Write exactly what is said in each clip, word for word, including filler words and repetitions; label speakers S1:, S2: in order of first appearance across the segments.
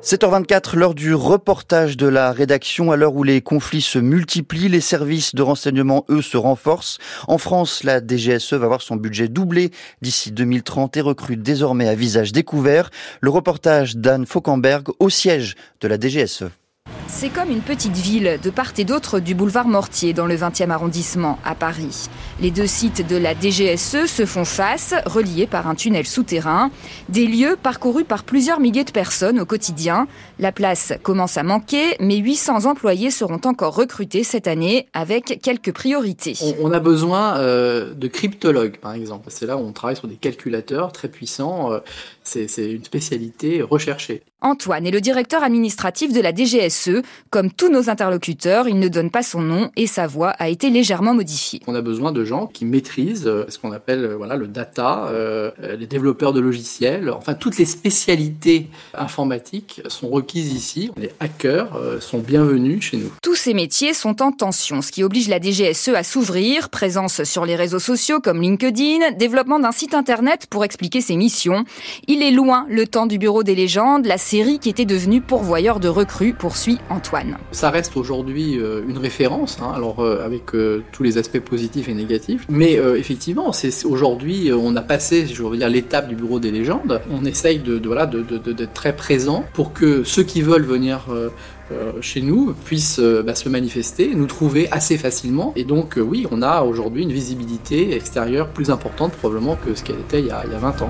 S1: sept heures vingt-quatre, l'heure du reportage de la rédaction. À l'heure où les conflits se multiplient, les services de renseignement, eux, se renforcent. En France, la D G S E va voir son budget doublé d'ici deux mille trente et recrute désormais à visage découvert. Le reportage d'Anne Fauquemberg au siège de la D G S E.
S2: C'est comme une petite ville de part et d'autre du boulevard Mortier dans le vingtième arrondissement à Paris. Les deux sites de la D G S E se font face, reliés par un tunnel souterrain. Des lieux parcourus par plusieurs milliers de personnes au quotidien. La place commence à manquer, mais huit cents employés seront encore recrutés cette année avec quelques priorités.
S3: On a besoin euh, de cryptologues, par exemple. C'est là où on travaille sur des calculateurs très puissants. C'est, c'est une spécialité recherchée.
S2: Antoine est le directeur administratif de la D G S E. Comme tous nos interlocuteurs, il ne donne pas son nom et sa voix a été légèrement modifiée.
S3: On a besoin de gens qui maîtrisent ce qu'on appelle voilà, le data, euh, les développeurs de logiciels, enfin toutes les spécialités informatiques sont requises ici. Les hackers euh, sont bienvenus chez nous.
S2: Tous ces métiers sont en tension, ce qui oblige la D G S E à s'ouvrir. Présence sur les réseaux sociaux comme LinkedIn, développement d'un site internet pour expliquer ses missions. Il est loin le temps du bureau des légendes, la série qui était devenue pourvoyeur de recrues, poursuit Antoine.
S3: Ça reste aujourd'hui euh, une référence, hein, alors euh, avec euh, tous les aspects positifs et négatifs. Mais euh, effectivement, c'est, c'est aujourd'hui, euh, on a passé, je veux dire, l'étape du bureau des légendes. On essaye de, de voilà, de, de, de, d'être très présent pour que ceux qui veulent venir euh, euh, chez nous puissent euh, bah, se manifester, nous trouver assez facilement. Et donc, euh, oui, on a aujourd'hui une visibilité extérieure plus importante probablement que ce qu'elle était il y a, il y a vingt ans.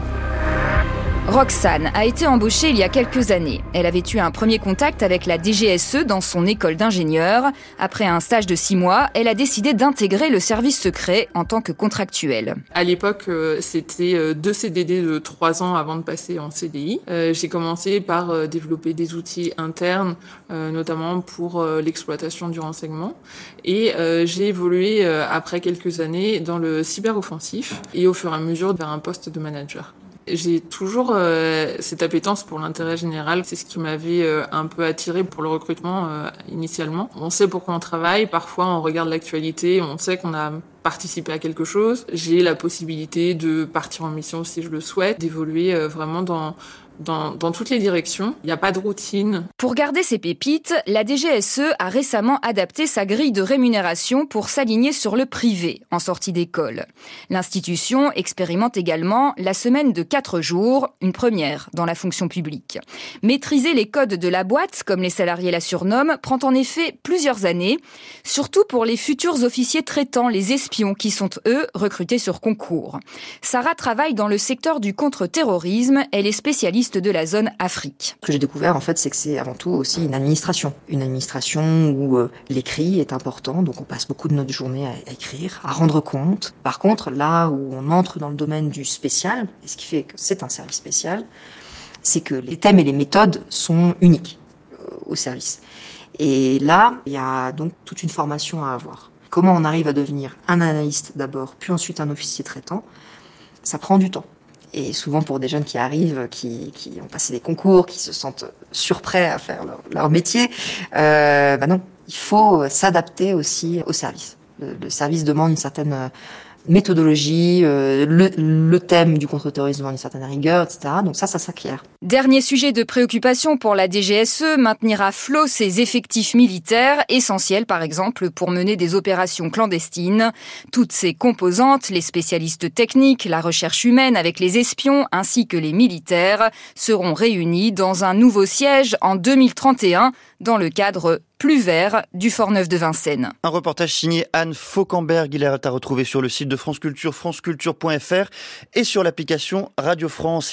S2: Roxane a été embauchée il y a quelques années. Elle avait eu un premier contact avec la D G S E dans son école d'ingénieur. Après un stage de six mois, elle a décidé d'intégrer le service secret en tant que contractuelle.
S4: À l'époque, c'était deux C D D de trois ans avant de passer en C D I. J'ai commencé par développer des outils internes, notamment pour l'exploitation du renseignement. Et j'ai évolué après quelques années dans le cyberoffensif et au fur et à mesure vers un poste de manager. J'ai toujours euh, cette appétence pour l'intérêt général. C'est ce qui m'avait euh, un peu attiré pour le recrutement euh, initialement. On sait pourquoi on travaille. Parfois, on regarde l'actualité. On sait qu'on a participé à quelque chose. J'ai la possibilité de partir en mission si je le souhaite, d'évoluer euh, vraiment dans... Dans, dans toutes les directions. Il n'y a pas de routine.
S2: Pour garder ses pépites, la D G S E a récemment adapté sa grille de rémunération pour s'aligner sur le privé en sortie d'école. L'institution expérimente également la semaine de quatre jours, une première dans la fonction publique. Maîtriser les codes de la boîte, comme les salariés la surnomment, prend en effet plusieurs années, surtout pour les futurs officiers traitants, les espions, qui sont, eux, recrutés sur concours. Sarah travaille dans le secteur du contre-terrorisme. Elle est spécialiste de la zone Afrique.
S5: Ce que j'ai découvert, en fait, c'est que c'est avant tout aussi une administration. Une administration où euh, l'écrit est important, donc on passe beaucoup de notre journée à, à écrire, à rendre compte. Par contre, là où on entre dans le domaine du spécial, et ce qui fait que c'est un service spécial, c'est que les thèmes et les méthodes sont uniques euh, au service. Et là, il y a donc toute une formation à avoir. Comment on arrive à devenir un analyste d'abord, puis ensuite un officier traitant, ça prend du temps. Et souvent pour des jeunes qui arrivent, qui, qui ont passé des concours, qui se sentent surprêts à faire leur, leur métier, euh, bah non, il faut s'adapter aussi au service. Le, le service demande une certaine méthodologie, euh, le, le thème du contre-terrorisme demande une certaine rigueur, et cetera. Donc ça, ça s'acquiert.
S2: Dernier sujet de préoccupation pour la D G S E, maintenir à flot ses effectifs militaires, essentiels par exemple pour mener des opérations clandestines. Toutes ces composantes, les spécialistes techniques, la recherche humaine avec les espions ainsi que les militaires, seront réunis dans un nouveau siège en deux mille trente et un dans le cadre plus vert du Fort Neuf de Vincennes.
S1: Un reportage signé Anne Fauquemberg. Il est à retrouver sur le site de France Culture, franceculture point f r et sur l'application Radio France.